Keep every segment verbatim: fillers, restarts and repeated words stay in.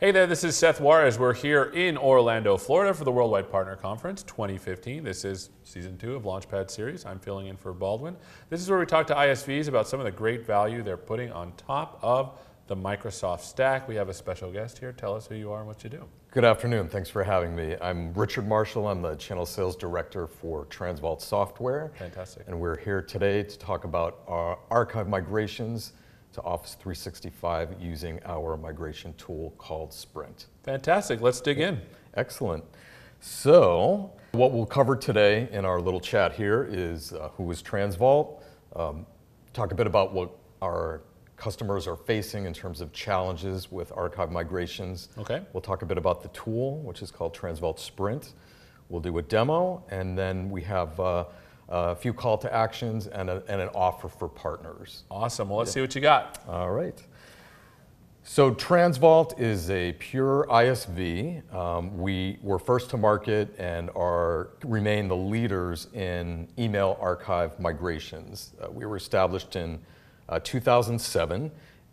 Hey there, this is Seth Juarez. We're here in Orlando, Florida for the Worldwide Partner Conference twenty fifteen. This is season two of Launchpad Series. I'm filling in for Baldwin. This is where we talk to I S Vs about some of the great value they're putting on top of the Microsoft stack. We have a special guest here. Tell us who you are and what you do. Good afternoon. Thanks for having me. I'm Richard Marshall. I'm the Channel Sales Director for Transvault Software. Fantastic. And we're here today to talk about our archive migrations to Office three sixty-five using our migration tool called Sprint. Fantastic. Let's dig in. Excellent. So what we'll cover today in our little chat here is uh, who is Transvault, um, talk a bit about what our customers are facing in terms of challenges with archive migrations. Okay. We'll talk a bit about the tool, which is called Transvault Sprint. We'll do a demo, and then we have uh, a few call to actions and, a, and an offer for partners. Awesome. Well, let's yeah. see what you got. All right. So Transvault is a pure I S V. Um, we were first to market and are remain the leaders in email archive migrations. Uh, we were established in uh, two thousand seven,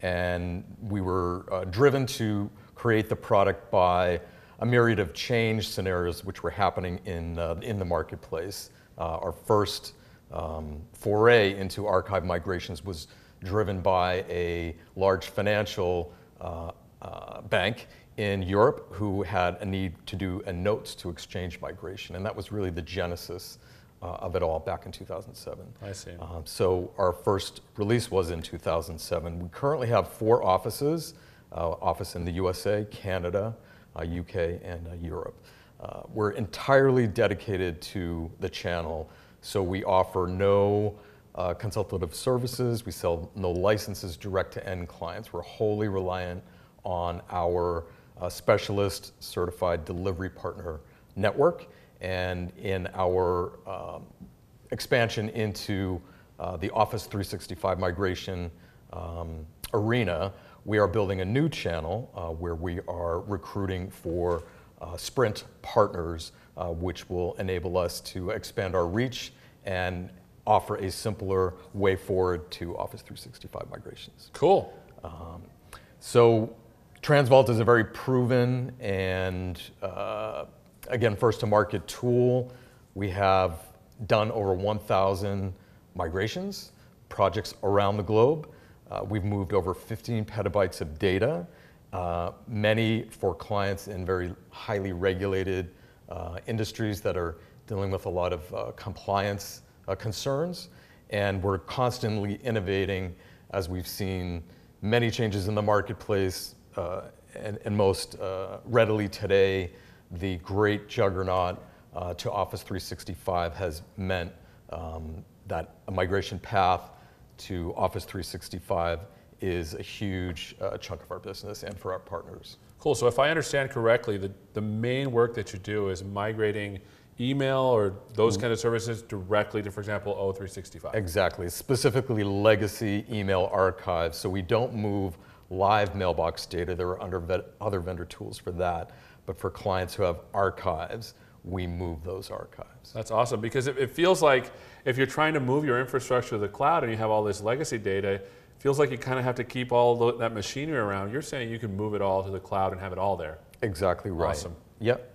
and we were uh, driven to create the product by a myriad of change scenarios which were happening in, uh, in the marketplace. Uh, our first um, foray into archive migrations was driven by a large financial uh, uh, bank in Europe who had a need to do a notes to exchange migration, and that was really the genesis uh, of it all back in two thousand seven. I see. Um, so our first release was in two thousand seven. We currently have four offices, uh, office in the U S A, Canada, uh, U K, and uh, Europe. Uh, we're entirely dedicated to the channel, so we offer no uh, consultative services, we sell no licenses direct to end clients. We're wholly reliant on our uh, specialist certified delivery partner network, and in our um, expansion into uh, the Office three sixty-five migration um, arena, we are building a new channel uh, where we are recruiting for Uh, Sprint partners, uh, which will enable us to expand our reach and offer a simpler way forward to Office three sixty-five migrations. Cool. Um, so Transvault is a very proven and, uh, again, first to market tool. We have done over one thousand migrations, projects around the globe. Uh, we've moved over fifteen petabytes of data. Uh, many for clients in very highly regulated uh, industries that are dealing with a lot of uh, compliance uh, concerns. And we're constantly innovating as we've seen many changes in the marketplace, uh, and, and most uh, readily today, the great juggernaut uh, to Office three sixty-five has meant um, that a migration path to Office three sixty-five is a huge uh, chunk of our business and for our partners. Cool. So if I understand correctly, the, the main work that you do is migrating email or those kind of services directly to, for example, O three sixty-five. Exactly. Specifically legacy email archives. So we don't move live mailbox data. There are under vet, other vendor tools for that. But for clients who have archives, we move those archives. That's awesome, because it, it feels like if you're trying to move your infrastructure to the cloud and you have all this legacy data, feels like you kind of have to keep all the, that machinery around. You're saying you can move it all to the cloud and have it all there. Exactly right. Awesome. Yep.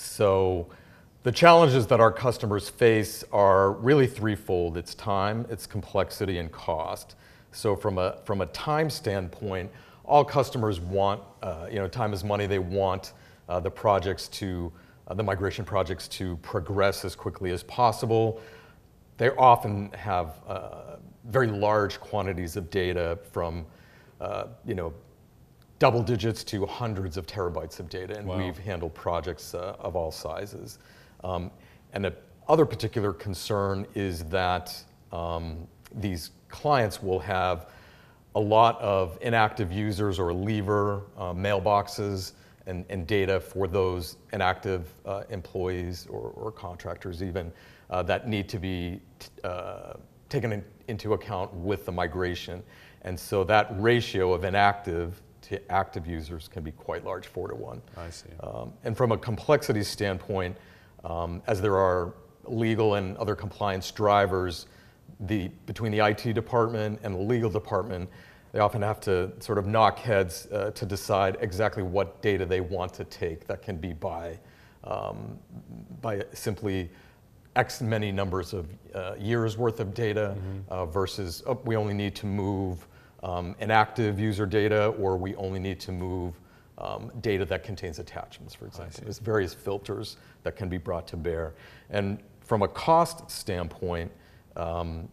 So the challenges that our customers face are really threefold. It's time, it's complexity, and cost. So from a, from a time standpoint, all customers want, uh, you know, time is money. They want uh, the projects to, uh, the migration projects to progress as quickly as possible. They often have uh, very large quantities of data from, uh, you know, double digits to hundreds of terabytes of data, and wow. we've handled projects uh, of all sizes. Um, and the other particular concern is that um, these clients will have a lot of inactive users or leaver uh, mailboxes and, and data for those inactive uh, employees or, or contractors even uh, that need to be uh, taken in, into account with the migration. And so that ratio of inactive to active users can be quite large, four to one. I see. Um, and from a complexity standpoint, um, as there are legal and other compliance drivers, the, between the I T department and the legal department, they often have to sort of knock heads uh, to decide exactly what data they want to take. That can be by, um, by simply X many numbers of uh, years worth of data mm-hmm. uh, versus oh, we only need to move um, an active user data, or we only need to move um, data that contains attachments, for example. There's various filters that can be brought to bear. And from a cost standpoint, um,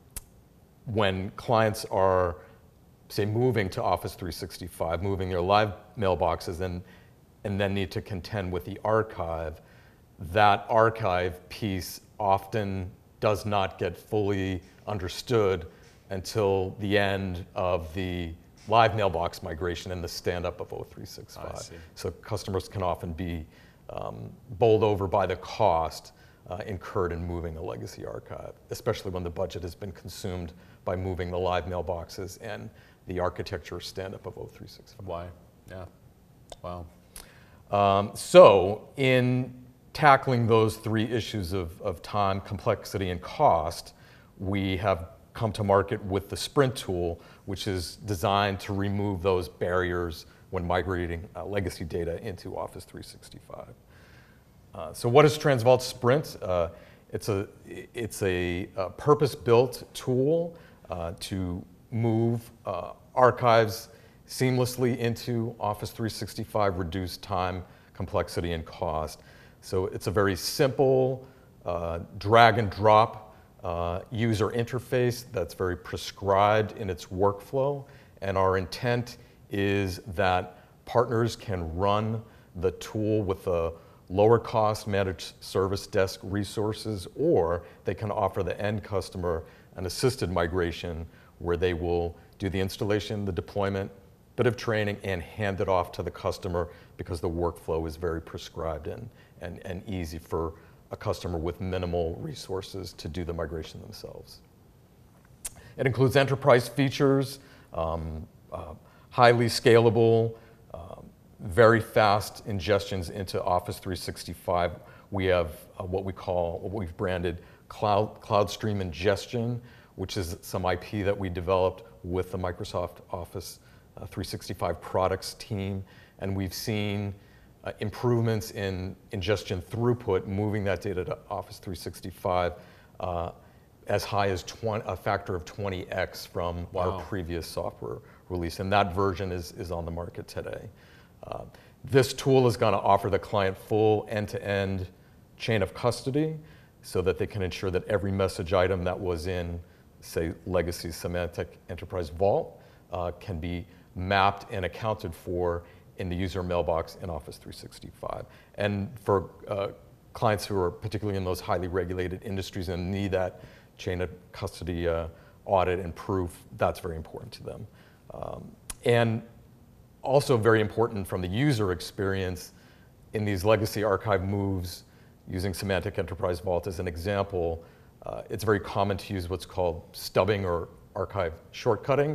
when clients are, say, moving to Office three sixty-five, moving their live mailboxes and, and then need to contend with the archive, that archive piece often does not get fully understood until the end of the live mailbox migration and the stand-up of O three sixty-five. So customers can often be um, bowled over by the cost uh, incurred in moving a legacy archive, especially when the budget has been consumed by moving the live mailboxes and the architecture stand-up of O three sixty-five. Why? Yeah. Wow. Um, so in tackling those three issues of, of time, complexity, and cost, we have come to market with the Sprint tool, which is designed to remove those barriers when migrating uh, legacy data into Office three sixty-five. Uh, so what is TransVault Sprint? Uh, it's a, it's a, a purpose-built tool uh, to move uh, archives seamlessly into Office three sixty-five, reduce time, complexity, and cost. So it's a very simple uh, drag and drop uh, user interface that's very prescribed in its workflow. And our intent is that partners can run the tool with a lower cost managed service desk resources, or they can offer the end customer an assisted migration where they will do the installation, the deployment, bit of training, and hand it off to the customer because the workflow is very prescribed and, and, and easy for a customer with minimal resources to do the migration themselves. It includes enterprise features, um, uh, highly scalable, um, very fast ingestions into Office three sixty-five. We have uh, what we call, what we've branded Cloud, CloudStream Ingestion, which is some I P that we developed with the Microsoft Office uh, three sixty-five products team. And we've seen uh, improvements in ingestion throughput, moving that data to Office three sixty-five uh, as high as twenty, a factor of twenty X from wow. our previous software release. And that version is, is on the market today. Uh, this tool is going to offer the client full end-to-end chain of custody so that they can ensure that every message item that was in, say, legacy Symantec Enterprise Vault uh, can be mapped and accounted for in the user mailbox in Office three sixty-five. And for uh, clients who are particularly in those highly regulated industries and need that chain of custody uh, audit and proof, that's very important to them. Um, and also very important from the user experience in these legacy archive moves, using Symantec Enterprise Vault as an example, uh, it's very common to use what's called stubbing or archive shortcutting.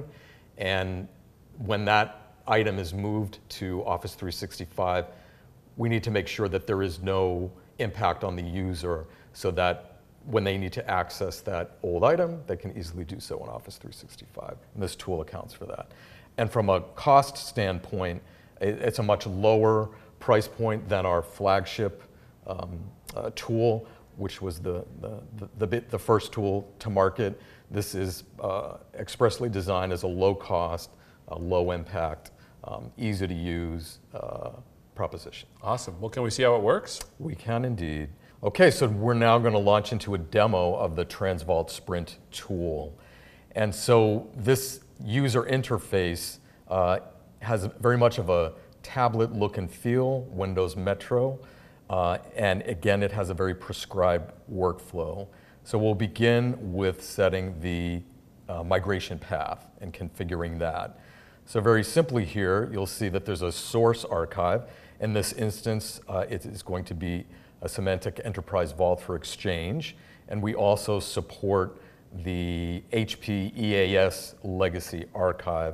And when that item is moved to Office three sixty-five, we need to make sure that there is no impact on the user so that when they need to access that old item, they can easily do so in Office three sixty-five. And this tool accounts for that. And from a cost standpoint, it's a much lower price point than our flagship um, uh, tool, which was the, the, the, the, bit, the first tool to market. This is uh, expressly designed as a low cost, uh, low impact, um, easy to use uh, proposition. Awesome. Well, can we see how it works? We can indeed. Okay, so we're now going to launch into a demo of the TransVault Sprint tool. And so this user interface uh, has very much of a tablet look and feel, Windows Metro. Uh, and again, it has a very prescribed workflow. So we'll begin with setting the uh, migration path and configuring that. So very simply here, you'll see that there's a source archive. In this instance, uh, it is going to be a Symantec Enterprise Vault for Exchange. And we also support the H P E A S legacy archive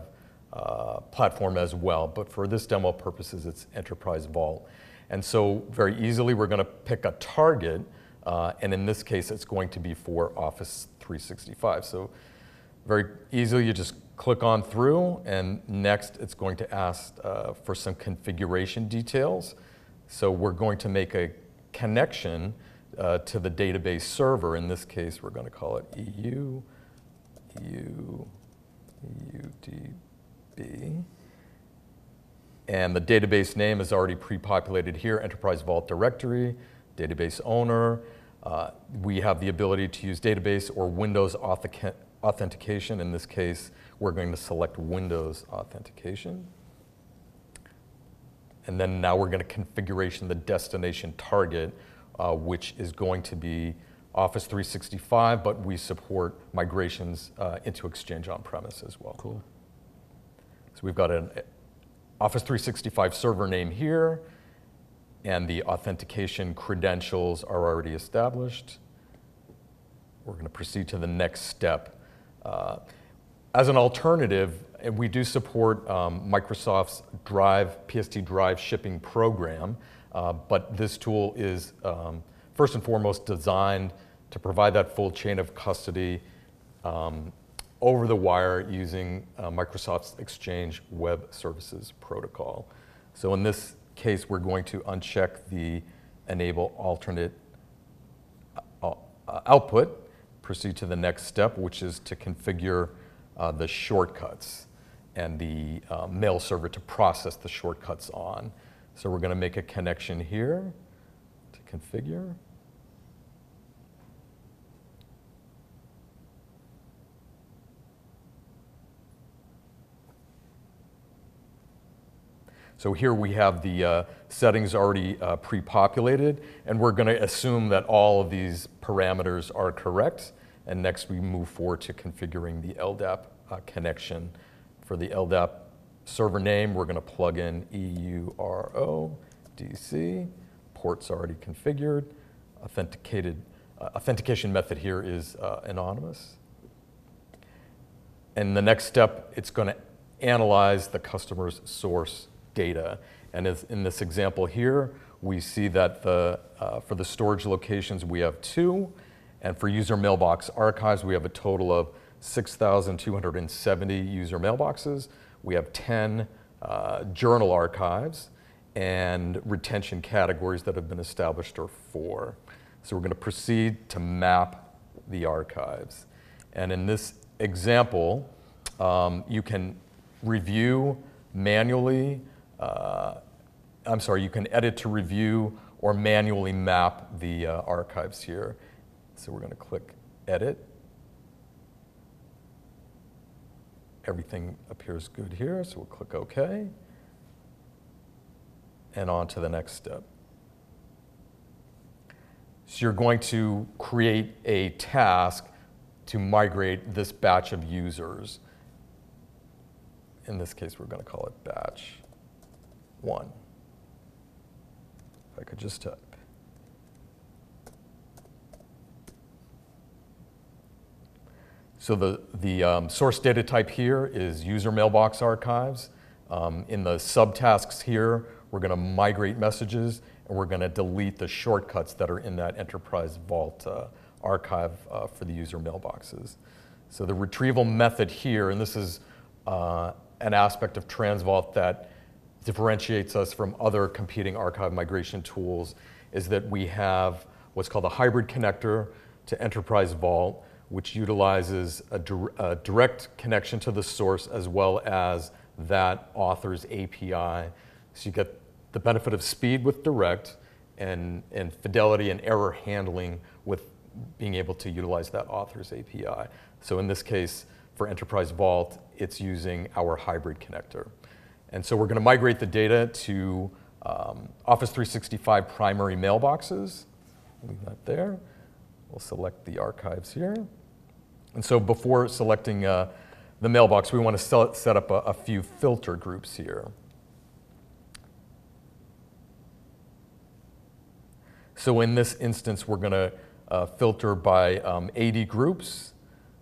uh, platform as well. But for this demo purposes, it's Enterprise Vault. And so very easily, we're going to pick a target. Uh, and in this case, it's going to be for Office three sixty-five. So Very easily, you just click on through, and next it's going to ask uh, for some configuration details. So we're going to make a connection uh, to the database server. In this case, we're going to call it E U, U, U D B. And the database name is already pre-populated here, Enterprise Vault Directory, database owner. Uh, we have the ability to use database or Windows authentic authentication. In this case, we're going to select Windows authentication. And then now we're going to configuration the destination target, uh, which is going to be Office three sixty-five, but we support migrations uh, into Exchange on-premise as well. Cool. So we've got an Office three sixty-five server name here, and the authentication credentials are already established. We're going to proceed to the next step. Uh, as an alternative, we do support um, Microsoft's Drive, P S T Drive shipping program, uh, but this tool is um, first and foremost designed to provide that full chain of custody um, over the wire using uh, Microsoft's Exchange Web Services protocol. So in this case, we're going to uncheck the enable alternate uh, uh, output, proceed to the next step, which is to configure uh, the shortcuts and the uh, mail server to process the shortcuts on. So we're going to make a connection here to configure. So here we have the uh, settings already uh, pre-populated, and we're going to assume that all of these parameters are correct. And next we move forward to configuring the L D A P uh, connection. For the L D A P server name, we're going to plug in E U R O D C. Port's already configured. Authenticated uh, authentication method here is uh, anonymous. And the next step, it's going to analyze the customer's source data. And as in this example here, we see that the, uh, for the storage locations, we have two. And for user mailbox archives, we have a total of six thousand two hundred seventy user mailboxes. We have ten uh, journal archives, and retention categories that have been established are four. So we're going to proceed to map the archives. And in this example, um, you can review manually, uh, I'm sorry, you can edit to review or manually map the uh, archives here. So we're going to click edit. Everything appears good here, so we'll click OK. And on to the next step. So you're going to create a task to migrate this batch of users. In this case, we're going to call it batch one. If I could just type. So the, the um, source data type here is user mailbox archives. Um, in the subtasks here, we're going to migrate messages, and we're going to delete the shortcuts that are in that Enterprise Vault uh, archive uh, for the user mailboxes. So the retrieval method here, and this is uh, an aspect of TransVault that differentiates us from other competing archive migration tools, is that we have what's called a hybrid connector to Enterprise Vault, which utilizes a, dir a direct connection to the source as well as that author's A P I. So you get the benefit of speed with direct and, and fidelity and error handling with being able to utilize that author's A P I. So in this case, for Enterprise Vault, it's using our hybrid connector. And so we're going to migrate the data to um, Office three sixty-five primary mailboxes. Leave that there. We'll select the archives here. And so before selecting uh, the mailbox, we want to set up a, a few filter groups here. So in this instance, we're going to uh, filter by um, A D groups.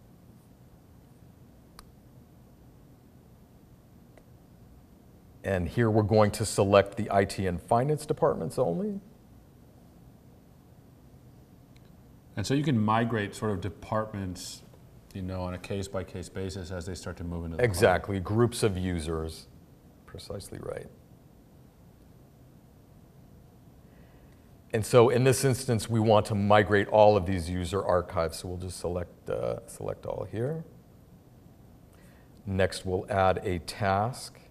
And here we're going to select the I T and finance departments only. And so you can migrate sort of departments you know, on a case-by-case basis as they start to move into the Exactly, groups of users, precisely right. And so in this instance, we want to migrate all of these user archives. So we'll just select, uh, select all here. Next, we'll add a task.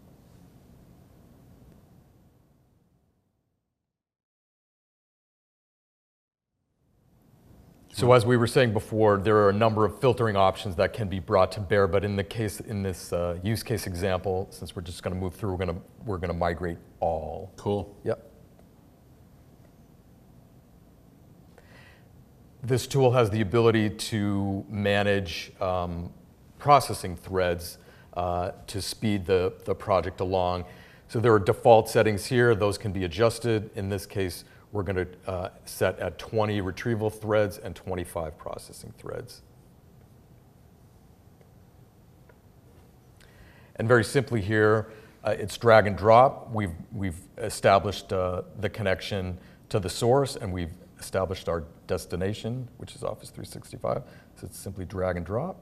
So as we were saying before, there are a number of filtering options that can be brought to bear, but in the case, in this uh, use case example, since we're just going to move through, we're going to we're going to migrate all. Cool. Yep. This tool has the ability to manage um, processing threads uh, to speed the, the project along. So there are default settings here. Those can be adjusted. In this case, we're going to uh, set at twenty retrieval threads and twenty-five processing threads. And very simply here, uh, it's drag and drop. We've, we've established uh, the connection to the source, and we've established our destination, which is Office three sixty-five. So it's simply drag and drop,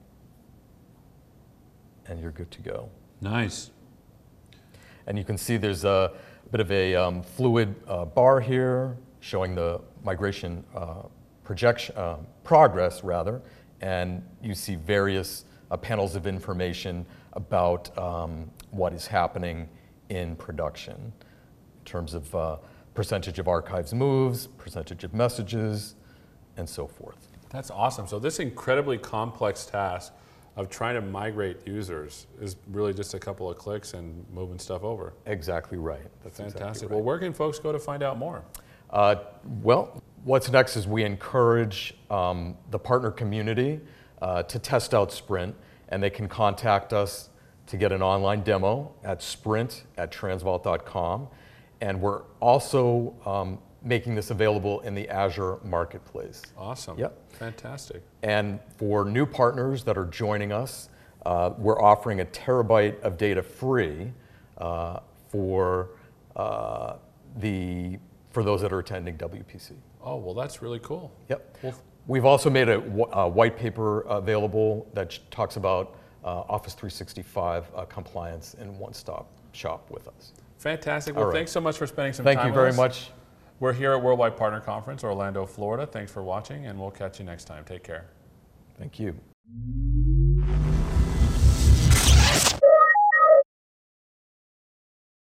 and you're good to go. Nice. And you can see there's a bit of a um, fluid uh, bar here showing the migration uh, projection, uh, progress rather, and you see various uh, panels of information about um, what is happening in production in terms of uh, percentage of archives moves, percentage of messages, and so forth. That's awesome. So this incredibly complex task of trying to migrate users is really just a couple of clicks and moving stuff over. Exactly right. That's Fantastic. exactly right. Well, where can folks go to find out more? Uh, well, what's next is we encourage um, the partner community uh, to test out Sprint, and they can contact us to get an online demo at sprint at transvault dot com. And we're also um, making this available in the Azure Marketplace. Awesome. Yep. Fantastic. And for new partners that are joining us, uh, we're offering a terabyte of data free uh, for uh, the for those that are attending W P C. Oh, well, that's really cool. Yep. Well, We've also made a, a white paper available that talks about uh, Office three sixty-five uh, compliance in one-stop shop with us. fantastic. Well, All right. thanks so much for spending some Thank time you with very us. much. We're here at Worldwide Partner Conference, Orlando, Florida. Thanks for watching, and we'll catch you next time. Take care. Thank you.